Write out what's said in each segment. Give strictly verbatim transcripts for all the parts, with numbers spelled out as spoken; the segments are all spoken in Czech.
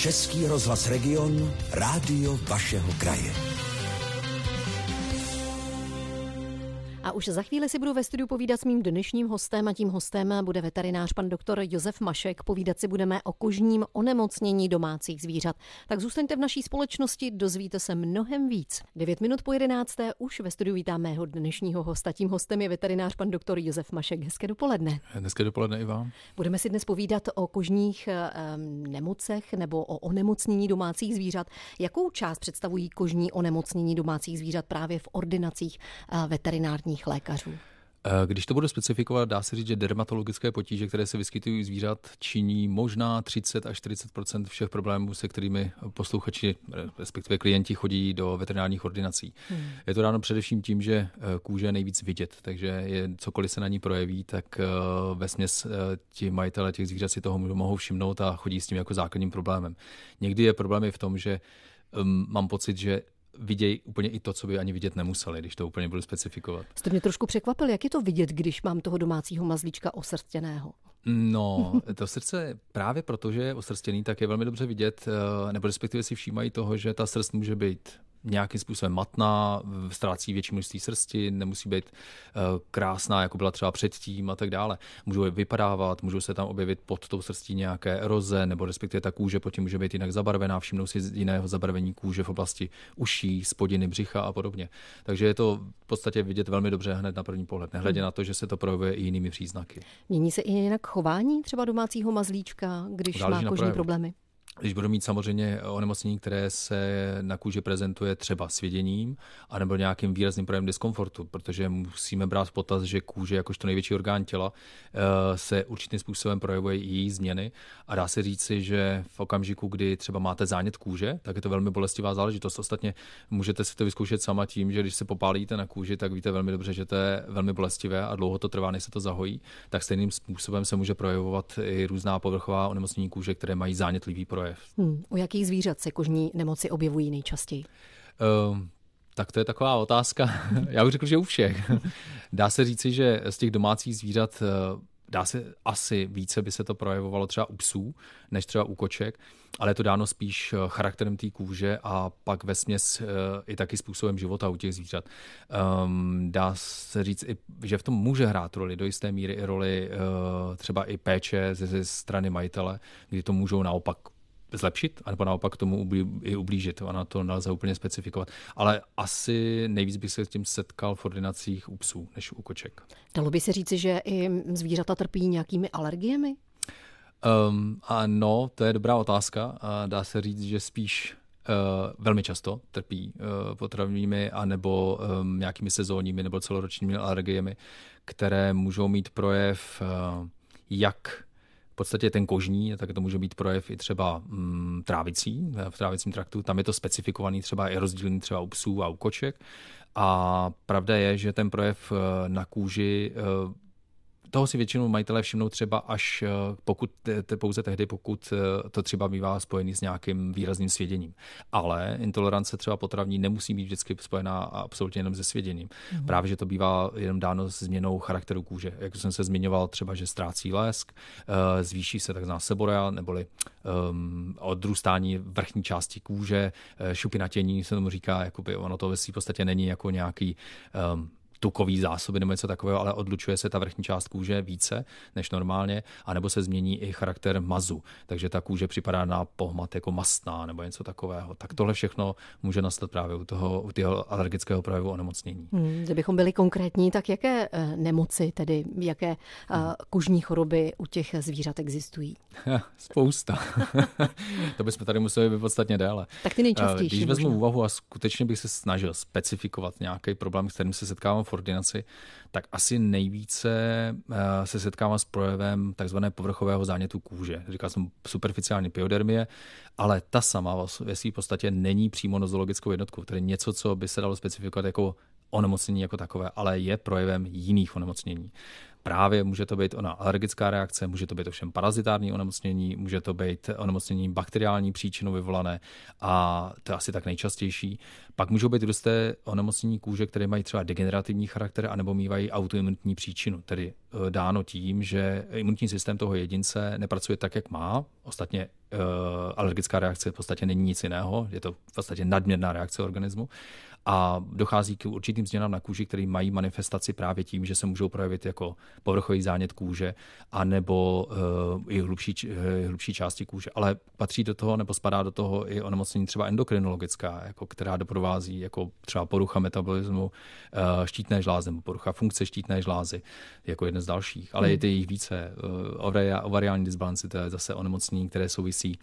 Český rozhlas Region, rádio vašeho kraje. A už za chvíli si budu ve studiu povídat s mým dnešním hostem a tím hostem bude veterinář pan doktor Josef Mašek. Povídat si budeme o kožním onemocnění domácích zvířat. Tak zůstaňte v naší společnosti, dozvíte se mnohem víc. Devět minut po jedenácté už ve studiu vítám mého dnešního hosta. Tím hostem je veterinář pan doktor Josef Mašek. Hezké dopoledne. Hezké dopoledne i vám. Budeme si dnes povídat o kožních um, nemocech nebo o onemocnění domácích zvířat. Jakou část představují kožní onemocnění domácích zvířat právě v ordinacích uh, veterinárních lékařů? Když to budu specifikovat, dá se říct, že dermatologické potíže, které se vyskytují u zvířat, činí možná třicet až čtyřicet procent všech problémů, se kterými posluchači, respektive klienti chodí do veterinárních ordinací. Hmm. Je to dáno především tím, že kůže je nejvíc vidět, takže je, cokoliv se na ní projeví, tak vesměs ti majitele těch zvířat si toho mohou všimnout a chodí s tím jako základním problémem. Někdy je problém i v tom, že um, mám pocit, že vidějí úplně i to, co by ani vidět nemuseli, když to úplně budu specifikovat. Jste mě trošku překvapil, jak je to vidět, když mám toho domácího mazlíčka osrstěného? No, to srdce právě proto, že je osrstěný, tak je velmi dobře vidět, nebo respektive si všímají toho, že ta srst může být nějakým způsobem matná, ztrácí větší množství srsti, nemusí být krásná, jako byla třeba předtím a tak dále. Můžou je vypadávat, můžou se tam objevit pod tou srstí nějaké eroze, nebo respektive ta kůže potom může být jinak zabarvená, všimnou si jiného zabarvení kůže v oblasti uší, spodiny, břicha a podobně. Takže je to v podstatě vidět velmi dobře hned na první pohled, nehledě na to, že se to projevuje i jinými příznaky. Mění se i jinak chování třeba domácího mazlíčka, když Záleží má kožní problémy? Když budu mít samozřejmě onemocnění, které se na kůži prezentuje třeba svěděním anebo nějakým výrazným projevem diskomfortu, protože musíme brát v potaz, že kůže, jakožto největší orgán těla, se určitým způsobem projevuje i její změny a dá se říci, že v okamžiku, kdy třeba máte zánět kůže, tak je to velmi bolestivá záležitost. Ostatně můžete si to vyzkoušet sama tím, že když se popálíte na kůži, tak víte velmi dobře, že to je velmi bolestivé a dlouho to trvá, než se to zahojí, tak stejným způsobem se může projevovat i různá povrchová onemocnění kůže, které mají zánětlivý projev. Hmm. U jakých zvířat se kožní nemoci objevují nejčastěji? Uh, tak to je taková otázka. Já bych řekl, že u všech. Dá se říci, že z těch domácích zvířat dá se asi více by se to projevovalo třeba u psů, než třeba u koček, ale je to dáno spíš charakterem té kůže a pak vesměs i taky způsobem života u těch zvířat. Um, dá se říct, že v tom může hrát roli do jisté míry i roli uh, třeba i péče ze, ze strany majitele, kdy to můžou naopak zlepšit, anebo naopak tomu ublí, i ublížit. Ona to nelze úplně specifikovat. Ale asi nejvíc bych se s tím setkal v ordinacích u psů, než u koček. Dalo by se říci, že i zvířata trpí nějakými alergiemi? Um, ano, to je dobrá otázka. A dá se říct, že spíš uh, velmi často trpí uh, potravinami anebo um, nějakými sezónními nebo celoročními alergiemi, které můžou mít projev uh, jak v podstatě ten kožní, tak to může být projev i třeba mm, trávicí, v trávicím traktu. Tam je to specifikovaný třeba i rozdílný třeba u psů a u koček. A pravda je, že ten projev na kůži, toho si většinou majitelé všimnou třeba až pokud, pouze tehdy, pokud to třeba bývá spojený s nějakým výrazným svěděním. Ale intolerance třeba potravní nemusí být vždycky spojená absolutně jenom se svěděním. Mm. Právě, že to bývá jenom dáno s změnou charakteru kůže. Jak jsem se zmiňoval, třeba, že ztrácí lesk, zvýší se takzvaná seborea, neboli um, odrůstání vrchní části kůže, šupinatění se tomu říká, jakoby ono to ve v podstatě není jako nějaký um, tukový zásoby nebo něco takového, ale odlučuje se ta vrchní část kůže více než normálně, anebo se změní i charakter mazu. Takže ta kůže připadá na pohmat jako mastná nebo něco takového. Tak tohle všechno může nastat právě u toho, u toho alergického projevu onemocnění. Hmm, kdybychom byli konkrétní, tak jaké uh, nemoci, tedy jaké uh, hmm. kožní choroby u těch zvířat existují? Spousta. To bychom tady museli být podstatně déle. Tak ty nejčastější. Když vezmu v úvahu a skutečně bych se snažil specifikovat nějaký problém, s kterým se setkávám v ordinaci, tak asi nejvíce se setkávám s projevem takzvané povrchového zánětu kůže. Říkal jsem superficiální pyodermie, ale ta sama ve své podstatě není přímo nozologickou jednotkou, tedy něco, co by se dalo specifikovat jako onemocnění jako takové, ale je projevem jiných onemocnění. Právě může to být ona alergická reakce, může to být ovšem parazitární onemocnění, může to být onemocnění bakteriální příčinou vyvolané a to je asi tak nejčastější. Pak můžou být různé onemocnění kůže, které mají třeba degenerativní charakter anebo mývají autoimunitní příčinu, tedy dáno tím, že imunitní systém toho jedince nepracuje tak, jak má. Ostatně uh, alergická reakce v podstatě není nic jiného, je to v podstatě nadměrná reakce organismu. A dochází k určitým změnám na kůži, které mají manifestaci právě tím, že se můžou projevit jako povrchový zánět kůže anebo uh, i hlubší, uh, hlubší části kůže. Ale patří do toho nebo spadá do toho i onemocnění třeba endokrinologická, jako která doprovází jako třeba porucha metabolismu uh, štítné žlázy nebo porucha funkce štítné žlázy jako jeden z dalších. Ale hmm. je jich více. Uh, ovariální dysbalanci, to je zase onemocnění, které souvisí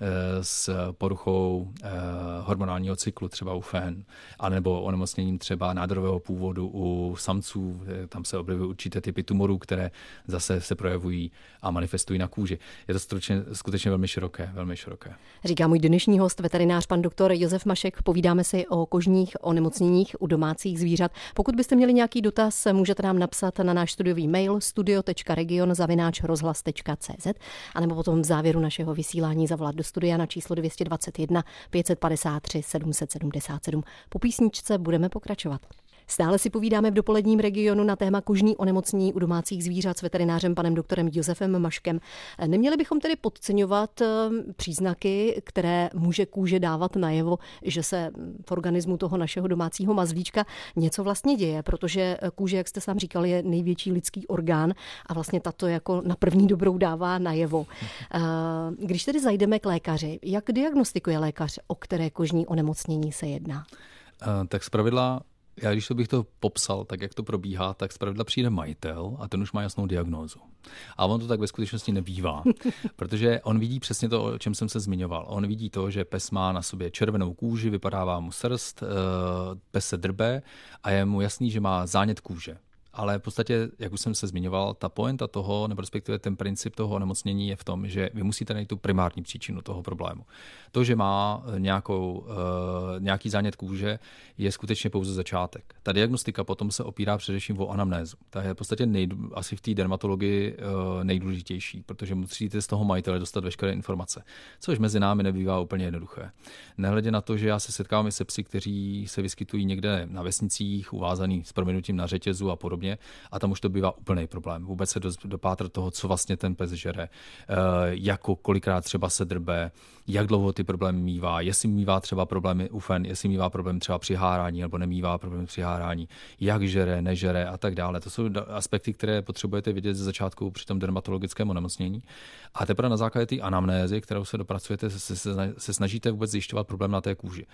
s poruchou eh, hormonálního cyklu, třeba u fén, anebo onemocněním třeba nádorového původu u samců. Tam se objevují určité typy tumorů, které zase se projevují a manifestují na kůži. Je to skutečně, skutečně velmi široké, velmi široké. Říká můj dnešní host, veterinář pan doktor Josef Mašek. Povídáme si o kožních onemocněních u domácích zvířat. Pokud byste měli nějaký dotaz, můžete nám napsat na náš studiový mail studio tečka region zavináč rozhlas tečka cé zet anebo potom v závěru našeho vysílání zavolat do studia na číslo dvě stě dvacet jedna pět set padesát tři sedm set sedmdesát sedm. Po písničce budeme pokračovat. Stále si povídáme v dopoledním regionu na téma kožní onemocnění u domácích zvířat s veterinářem panem doktorem Josefem Maškem. Neměli bychom tedy podceňovat příznaky, které může kůže dávat najevo, že se v organismu toho našeho domácího mazlíčka něco vlastně děje, protože kůže, jak jste sám říkal, je největší lidský orgán a vlastně tato jako na první dobrou dává najevo. Když tedy zajdeme k lékaři, jak diagnostikuje lékař, o které kožní onemocnění se jedná? Tak zpravidla Já když to bych to popsal, tak jak to probíhá, tak zpravidla přijde majitel a ten už má jasnou diagnózu. A on to tak ve skutečnosti nebývá, protože on vidí přesně to, o čem jsem se zmiňoval. On vidí to, že pes má na sobě červenou kůži, vypadává mu srst, pes se drbe a je mu jasný, že má zánět kůže. Ale v podstatě, jak už jsem se zmiňoval, ta pointa toho, nebo respektive ten princip toho onemocnění je v tom, že vy musíte najít tu primární příčinu toho problému. To, že má nějakou, uh, nějaký zánět kůže, je skutečně pouze začátek. Ta diagnostika potom se opírá především o anamnézu. Ta je v podstatě nej, asi v té dermatologii uh, nejdůležitější, protože musíte z toho majitele dostat veškeré informace, což mezi námi nebývá úplně jednoduché. Nehledě na to, že já se setkávám i se psy, kteří se vyskytují někde na vesnicích, uvázaný s prominutím na řetězu a podobně. A tam už to bývá úplný problém. Vůbec se dopátrat toho, co vlastně ten pes žere, jako kolikrát třeba se drbe, jak dlouho ty problémy mívá, jestli mívá třeba problémy u fen, jestli mívá problém třeba při hárání nebo nemívá problém při hárání, jak žere, nežere a tak dále. To jsou aspekty, které potřebujete vidět ze začátku při tom dermatologickém onemocnění. A teprve na základě té anamnézy, kterou se dopracujete, se, se, se snažíte vůbec zjišťovat problém na té kůži.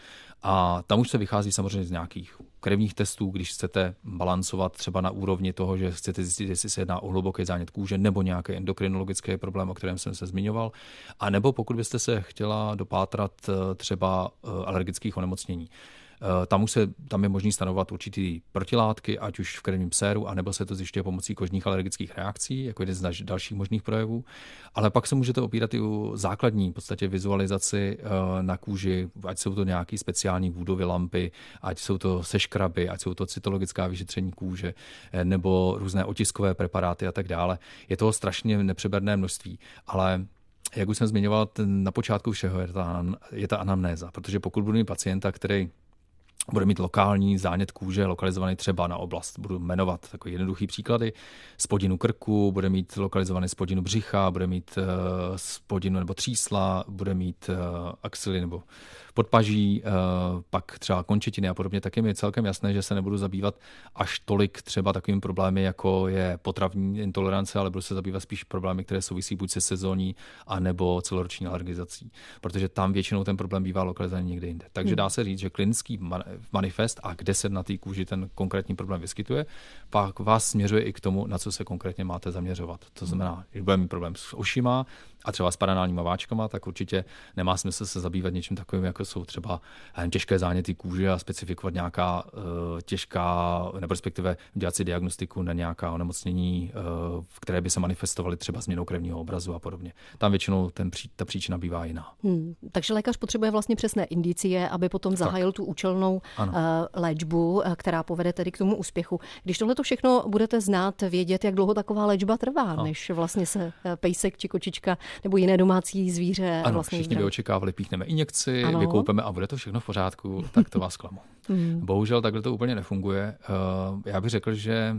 A tam už se vychází samozřejmě z nějakých krevních testů, když chcete balancovat třeba na úrovni toho, že chcete zjistit, jestli se jedná o hluboký zánět kůže nebo nějaký endokrinologický problém, o kterém jsem se zmiňoval, a nebo pokud byste se chtěla dopátrat třeba alergických onemocnění. Tam už se, tam je možný stanovat určitý protilátky, ať už v krevním séru, anebo se to zjišťuje pomocí kožních alergických reakcí, jako jeden z dalších možných projevů. Ale pak se můžete opírat i o základní v podstatě vizualizaci na kůži, ať jsou to nějaké speciální Woodovy lampy, ať jsou to seškraby, ať jsou to cytologická vyšetření kůže, nebo různé otiskové preparáty a tak dále. Je toho strašně nepřeberné množství, ale jak už jsem zmiňoval, ten, na počátku všeho je ta, je ta anamnéza, protože pokud budu mít pacienta, který bude mít lokální zánět kůže, lokalizovaný třeba na oblast, budu jmenovat takové jednoduché příklady, spodinu krku, bude mít lokalizovaný spodinu břicha, bude mít uh, spodinu nebo třísla, bude mít uh, axily nebo podpaží, uh, pak třeba končetiny a podobně, tak je mi celkem jasné, že se nebudu zabývat až tolik třeba takovými problémy, jako je potravní intolerance, ale budu se zabývat spíš problémy, které souvisí buď se sezónní, anebo celoroční alergizací, protože tam většinou ten problém bývá lokalizovaný někde jinde. Takže dá se říct, že klinický manifest a kde se na té kůži ten konkrétní problém vyskytuje, pak vás směřuje i k tomu, na co se konkrétně máte zaměřovat. To znamená, když bude mít problém s ošima a třeba s paranálníma váčkama, tak určitě nemá smysl se zabývat něčím takovým, jako jsou třeba těžké záněty kůže a specifikovat nějaká uh, těžká, nebo respektive dělat si diagnostiku na nějaká onemocnění, uh, které by se manifestovaly třeba změnou krevního obrazu a podobně. Tam většinou ten, ta příčina bývá jiná. Hmm, takže lékař potřebuje vlastně přesné indicie, aby potom zahájil tak tu účelnou ano. uh, léčbu, která povede tedy k tomu úspěchu. Když tohle to všechno budete znát, vědět, jak dlouho taková léčba trvá, no. než vlastně se pejsek či kočička nebo jiné domácí zvíře ano, vlastně všichni by očekávali, píchneme injekci, ano. vykoupeme a bude to všechno v pořádku, tak to vás klamu. Hmm. Bohužel takhle to úplně nefunguje. Já bych řekl, že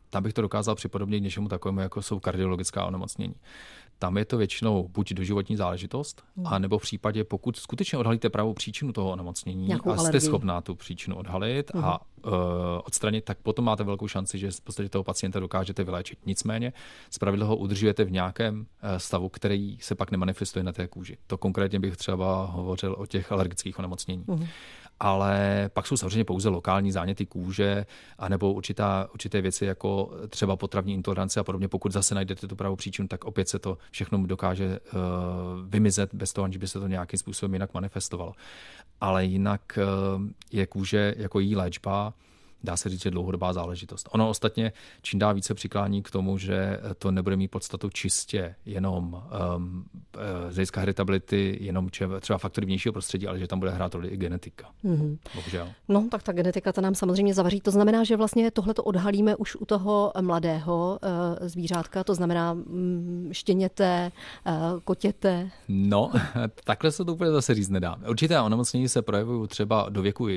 tam bych to dokázal připodobnit něčemu takovému, jako jsou kardiologická onemocnění. Tam je to většinou buď doživotní záležitost, hmm. a nebo v případě, pokud skutečně odhalíte pravou příčinu toho onemocnění Nějakou a jste alergii. schopná tu příčinu odhalit hmm. a uh, odstranit, tak potom máte velkou šanci, že v podstatě toho pacienta dokážete vyléčit. Nicméně zpravidla ho udržujete v nějakém stavu, který se pak nemanifestuje na té kůži. To konkrétně bych třeba hovořil o těch alergických onemocnění. Hmm. Ale pak jsou samozřejmě pouze lokální záněty kůže anebo určitá, určité věci jako třeba potravní intolerance a podobně. Pokud zase najdete tu pravou příčinu, tak opět se to všechno dokáže uh, vymizet bez toho, aniž by se to nějakým způsobem jinak manifestovalo. Ale jinak uh, je kůže jako její léčba, dá se říct, že dlouhodobá záležitost. Ono ostatně čím dál více přiklání k tomu, že to nebude mít podstatu čistě jenom um, z hlediska heritability, jenom třeba faktory vnějšího prostředí, ale že tam bude hrát roli i genetika. Mm-hmm. Bohužel. No, tak ta genetika ta nám samozřejmě zavaří. To znamená, že vlastně tohleto odhalíme už u toho mladého uh, zvířátka, to znamená um, štěněte, uh, kotěte. No, takhle se to úplně zase říct nedá. Určité onemocnění se projevují třeba do věku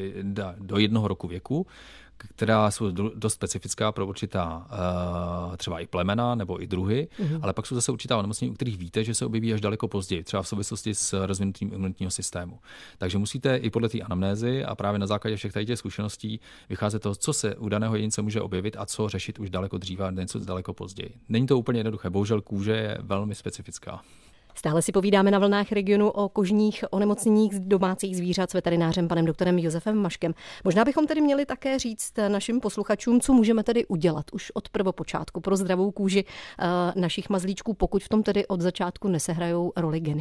do jednoho roku věku, která jsou dost specifická pro určitá třeba i plemena nebo i druhy, mm-hmm. ale pak jsou zase určitá onemocnění, u kterých víte, že se objeví až daleko později, třeba v souvislosti s rozvinutím imunitního systému. Takže musíte i podle té anamnézy a právě na základě všech tady těch zkušeností vycházet toho, co se u daného jedince může objevit a co řešit už daleko dříve a něco daleko později. Není to úplně jednoduché, bohužel kůže je velmi specifická. Stále si povídáme na vlnách Regionu o kožních onemocněních domácích zvířat s veterinářem panem doktorem Josefem Maškem. Možná bychom tedy měli také říct našim posluchačům, co můžeme tedy udělat už od prvopočátku pro zdravou kůži našich mazlíčků, pokud v tom tedy od začátku nesehrajou roli geny.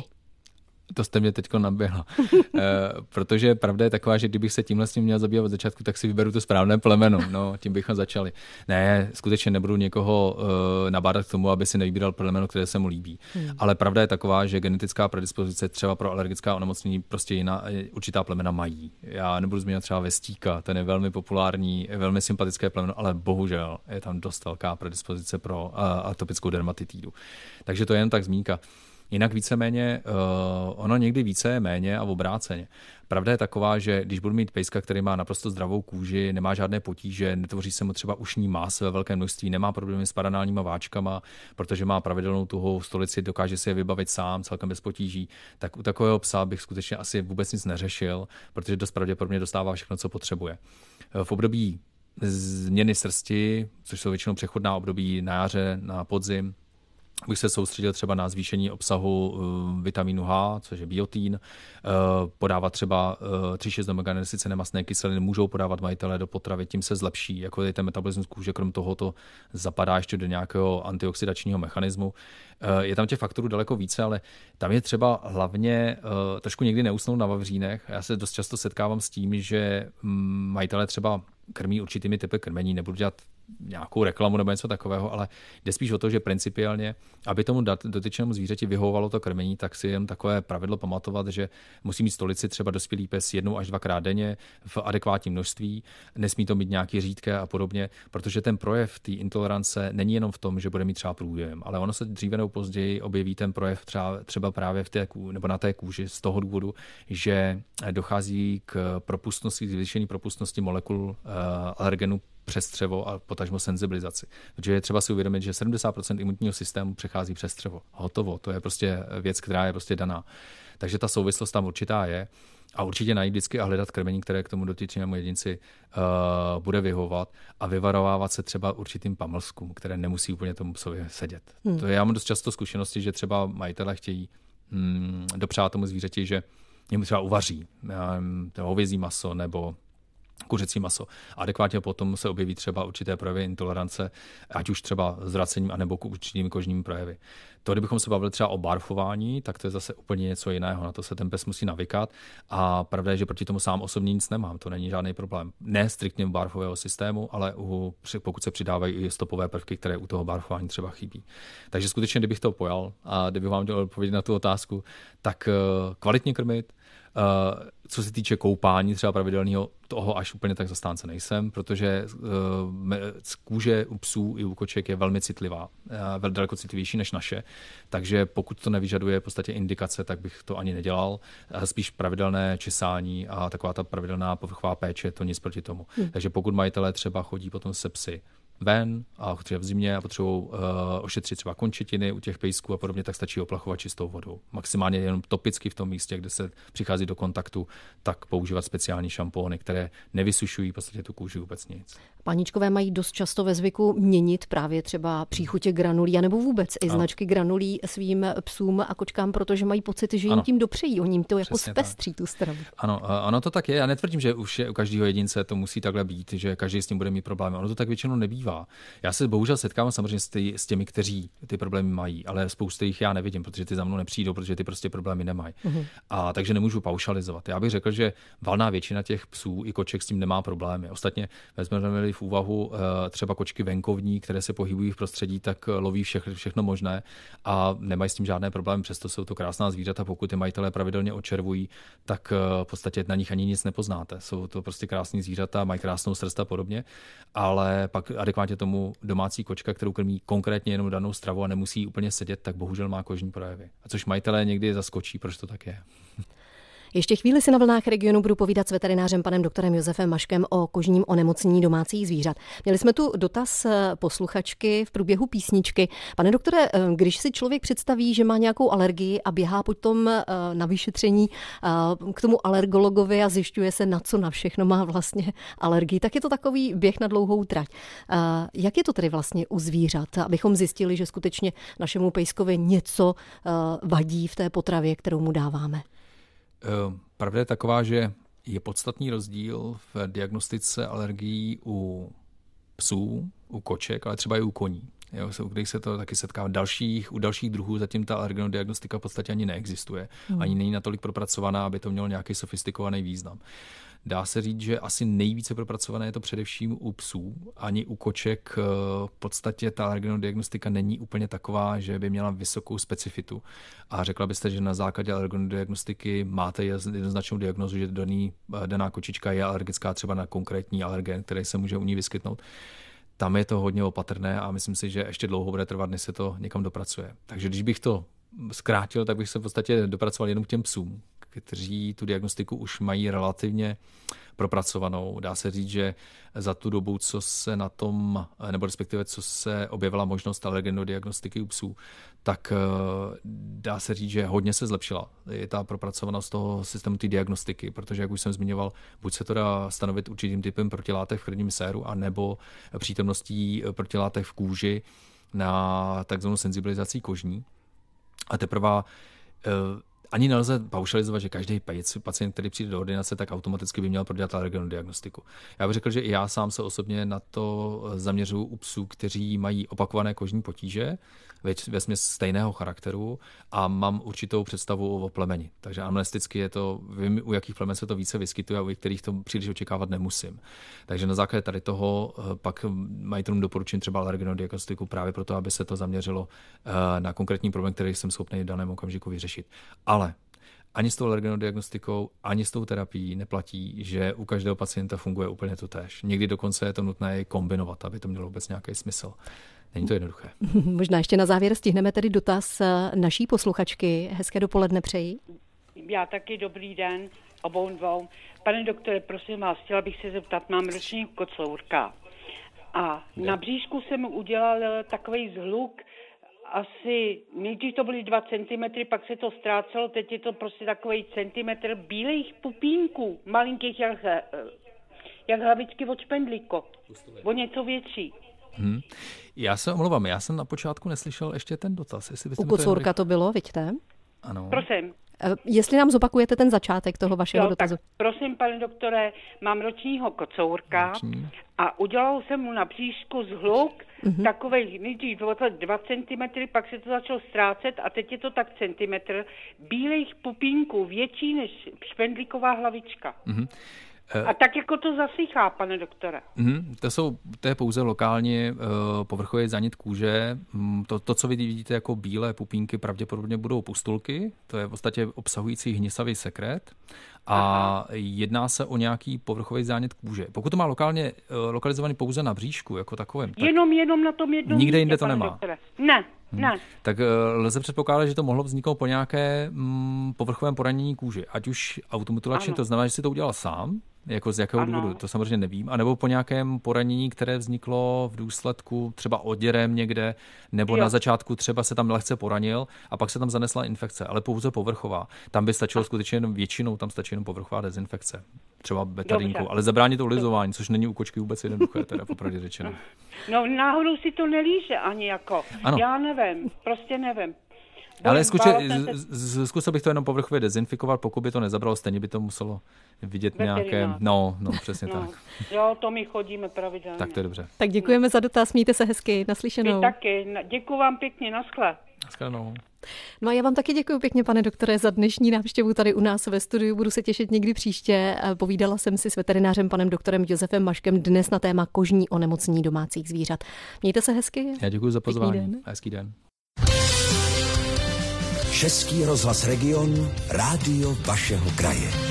To jste mě teďko naběhla. e, protože pravda je taková, že kdybych se tímhle s tím měl zabývat od začátku, tak si vyberu to správné plemeno. No, tím bychom začali. Ne, skutečně nebudu někoho e, nabádat k tomu, aby si nevybíral plemeno, které se mu líbí. Hmm. Ale pravda je taková, že genetická predispozice třeba pro alergická onemocnění prostě jiná, určitá plemena mají. Já nebudu zmínit třeba vestíka, ten je velmi populární, je velmi sympatické plemeno, ale bohužel je tam dost velká predispozice pro atopickou dermatitidu. Takže to je jen tak zmínka. Jinak víceméně, uh, ono někdy více je méně a obráceně. Pravda je taková, že když budu mít pejska, který má naprosto zdravou kůži, nemá žádné potíže, netvoří se mu třeba ušní mas ve velkém množství, nemá problémy s paranálníma váčkama, protože má pravidelnou tuhou stolici, dokáže si je vybavit sám, celkem bez potíží, tak u takového psa bych skutečně asi vůbec nic neřešil, protože dost pravděpodobně dostává všechno, co potřebuje. V období změny srsti, což jsou většinou přechodná období na jaře, na podzim, bych se soustředil třeba na zvýšení obsahu uh, vitamínu H, což je biotín, uh, podávat třeba uh, tři šest omega nesycené mastné kyseliny, můžou podávat majitelé do potravy, tím se zlepší, jako je ten metabolismus kůže, krom toho to zapadá ještě do nějakého antioxidačního mechanismu. Uh, je tam těch faktorů daleko více, ale tam je třeba hlavně uh, trošku někdy neusnout na vavřínech. Já se dost často setkávám s tím, že um, majitelé třeba krmí určitými typy krmení, nebudu dělat nějakou reklamu nebo něco takového, ale jde spíš o to, že principiálně, aby tomu dotyčnému zvířeti vyhovovalo to krmení, tak si jen takové pravidlo pamatovat, že musí mít stolici třeba dospělý pes jednou až dvakrát denně v adekvátním množství, nesmí to mít nějaký řídké a podobně, protože ten projev té intolerance není jenom v tom, že bude mít třeba průjem, ale ono se dříve nebo později objeví ten projev třeba, třeba právě v té kůži, nebo na té kůži z toho důvodu, že dochází k propustnosti, zvýšení propustnosti molekul uh, alergenů přes střevo a potažmo senzibilizaci. Takže je třeba si uvědomit, že sedmdesát procent imunitního systému přechází přes střevo. Hotovo, to je prostě věc, která je prostě daná. Takže ta souvislost tam určitá je a určitě najít vždycky a hledat krmení, které k tomu dotyčnému jedinci uh, bude vyhovovat a vyvarovávat se třeba určitým pamlskům, které nemusí úplně tomu psovi sedět. Hmm. To je, já mám dost často zkušenosti, že třeba majitelé chtějí hmm, dopřát tomu zvířeti, že jim třeba uvaří um, hovězí maso nebo kuřecí maso. Adekvátně potom se objeví třeba určité projevy intolerance, ať už třeba zracením, anebo určitými kožními projevy. To, kdybychom se bavili třeba o barfování, tak to je zase úplně něco jiného. Na to se ten pes musí navykat a pravda je, že proti tomu sám osobně nic nemám. To není žádný problém. Ne striktně u barfového systému, ale u, pokud se přidávají i stopové prvky, které u toho barfování třeba chybí. Takže skutečně, kdybych to pojal a kdybych vám měl odpovědět na tu otázku, tak kvalitně krmit. Co se týče koupání třeba pravidelného, toho až úplně tak zastánce nejsem, protože kůže u psů i u koček je velmi citlivá, daleko citlivější než naše, takže pokud to nevyžaduje v podstatě indikace, tak bych to ani nedělal. Spíš pravidelné česání a taková ta pravidelná povrchová péče, to nic proti tomu. Hmm. Takže pokud majitelé třeba chodí potom se psy ven a třeba v zimě a potřebují uh, ošetřit třeba končetiny u těch pejsků a podobně, tak stačí oplachovat čistou vodou. Maximálně jenom topicky v tom místě, kde se přichází do kontaktu, tak používat speciální šampóny, které nevysušují v podstatě tu kůži vůbec nic. Paničkové mají dost často ve zvyku měnit právě třeba příchutě granulí, anebo vůbec i značky ano. granulí svým psům a kočkám, protože mají pocit, že jim ano. tím dopřejí, oni jim to jako Přesně zpestří tak. tu stravu. Ano, ano, to tak je. Já netvrdím, že už je u každého jedince to musí takhle být, že každý s tím bude mít problémy. Ono to tak většinou nebývá. Já se bohužel setkávám samozřejmě s těmi, kteří ty problémy mají, ale spoustu jich já nevidím, protože ty za mnou nepřijdou, protože ty prostě problémy nemají. Uh-huh. A takže nemůžu paušalizovat. Já bych řekl, že valná většina těch psů i koček s tím nemá problémy. Ostatně vezmeme v úvahu třeba kočky venkovní, které se pohybují v prostředí, tak loví všechno, všechno možné a nemají s tím žádné problémy. Přesto jsou to krásná zvířata, pokud je majitelé pravidelně očervují, tak v podstatě na nich ani nic nepoznáte. Jsou to prostě krásní zvířata, mají krásnou srst a podobně, ale pak adekvátně tomu domácí kočka, kterou krmí konkrétně jenom danou stravu a nemusí úplně sedět, tak bohužel má kožní projevy. A což majitelé někdy zaskočí, proč to tak je. Ještě chvíli si na vlnách regionu budu povídat s veterinářem panem doktorem Josefem Maškem o kožním onemocnění domácích zvířat. Měli jsme tu dotaz posluchačky v průběhu písničky. Pane doktore, když si člověk představí, že má nějakou alergii a běhá potom na vyšetření k tomu alergologovi a zjišťuje se, na co na všechno má vlastně alergii, tak je to takový běh na dlouhou trať. Jak je to tedy vlastně u zvířat, abychom zjistili, že skutečně našemu pejskovi něco vadí v té potravě, kterou mu dáváme? Pravda je taková, že je podstatný rozdíl v diagnostice alergií u psů, u koček, ale třeba i u koní. Jo, když se to taky setkává dalších, u dalších druhů, zatím ta alergenodiagnostika v podstatě ani neexistuje. Hmm. Ani není natolik propracovaná, aby to mělo nějaký sofistikovaný význam. Dá se říct, že asi nejvíce propracované je to především u psů. Ani u koček v podstatě ta alergenodiagnostika není úplně taková, že by měla vysokou specifitu. A řekla byste, že na základě alergenodiagnostiky máte jednoznačnou diagnózu, že daný, daná kočička je alergická třeba na konkrétní alergen, který se může u ní vyskytnout. Tam je to hodně opatrné a myslím si, že ještě dlouho bude trvat, než se to někam dopracuje. Takže když bych to zkrátil, tak bych se v podstatě dopracoval jenom k těm psům, kteří tu diagnostiku už mají relativně propracovanou. Dá se říct, že za tu dobu, co se na tom, nebo respektive co se objevila možnost alergenodiagnostiky u psů, tak dá se říct, že hodně se zlepšila. Je ta propracovanost toho systému té diagnostiky, protože, jak už jsem zmiňoval, buď se to dá stanovit určitým typem protilátek v krvním séru, anebo přítomností protilátek v kůži na takzvanou senzibilizaci kožní. A teprve ani nelze paušalizovat, že každý pacient, který přijde do ordinace, tak automaticky by měl prodělat alergenodiagnostiku. Já bych řekl, že i já sám se osobně na to zaměřuju u psů, kteří mají opakované kožní potíže, vesměs stejného charakteru a mám určitou představu o plemeni. Takže amnesticky je to, vím, u jakých plemen se to více vyskytuje a u kterých to příliš očekávat nemusím. Takže na základě tady toho pak majitelům doporučím třeba alergenodiagnostiku právě proto, aby se to zaměřilo na konkrétní problém, který jsem schopný v daném okamžiku vyřešit. Ale ani s tou alergenodiagnostikou, ani s tou terapií neplatí, že u každého pacienta funguje úplně to též. Někdy dokonce je to nutné kombinovat, aby to mělo vůbec nějaký smysl. Není to jednoduché. Možná ještě na závěr stihneme tedy dotaz naší posluchačky. Hezké dopoledne přeji. Já taky dobrý den obou dvou. Pane doktore, prosím vás, chtěla bych se zeptat, mám ročního kocourka a na bříšku jsem udělal takový zhluk, asi nejdřív to byly dva centimetry, pak se to ztrácelo, teď je to prostě takový centimetr bílých pupínků, malinkých jak, jak hlavičky od špendlíko, o něco větší. Hmm. Já se omlouvám, já jsem na počátku neslyšel ještě ten dotaz. Jestli U kocourka to, to bylo, vidíte? Ano. Prosím. Jestli nám zopakujete ten začátek toho vašeho jo, dotazu. Tak, prosím, pane doktore, mám ročního kocourka Roční. A udělal jsem mu na bříšku zhluk, mm-hmm. takovej nejdřív dva centimetry, pak se to začalo ztrácet a teď je to tak centimetr bílých pupínků, větší než špendlíková hlavička. Mm-hmm. A tak jako to zasychá, pane doktore. Mm, to, jsou, to je pouze lokálně uh, povrchový zánět kůže. Mm, to, to, co vy vidíte jako bílé pupínky, pravděpodobně budou pustulky. To je v podstatě obsahující hnisavý sekret. A Aha. jedná se o nějaký povrchový zánět kůže. Pokud to má lokálně uh, lokalizovaný pouze na bříšku, jako takovém. Jenom, jenom na tom jednom nikde místě, jinde to nemá. Doktore. Ne. Ne. Hmm. Tak uh, lze předpokládat, že to mohlo vzniknout po nějaké mm, povrchovém poranění kůže. Ať už automutilačně, to znamená, že si to udělal sám, Jako z jakého Ano. důvodu, to samozřejmě nevím. A nebo po nějakém poranění, které vzniklo v důsledku třeba oděrem někde, nebo Jo. na začátku třeba se tam lehce poranil a pak se tam zanesla infekce, ale pouze povrchová. Tam by stačilo skutečně jenom většinou, tam stačí jenom povrchová dezinfekce. Třeba betadínkou, Dobře. ale zabránit to ulizování, což není u kočky vůbec jednoduché, teda popravdě řečeno. No náhodou si to nelíže ani jako. Ano. Já nevím, prostě nevím. Ale Bojím- zkuče, bála jsem se- z- z- zkusil bych to jenom povrchově dezinfikovat, pokud by to nezabralo, stejně by to muselo vidět Veterinář. nějaké... No, no, přesně No, tak. jo, to my chodíme pravidelně. Tak to je dobře. Tak děkujeme za dotaz, mějte se hezky, naslyšenou. Vy taky. Na- Děkuju vám pěkně, naschle. Naschledanou. No a já vám taky děkuji pěkně, pane doktore, za dnešní návštěvu tady u nás ve studiu. Budu se těšit někdy příště. Povídala jsem si s veterinářem panem doktorem Josefem Maškem dnes na téma kožní onemocnění domácích zvířat. Mějte se hezky. Já děkuji za Pěkný pozvání. den. Hezký den. Český rozhlas Region, rádio vašeho kraje.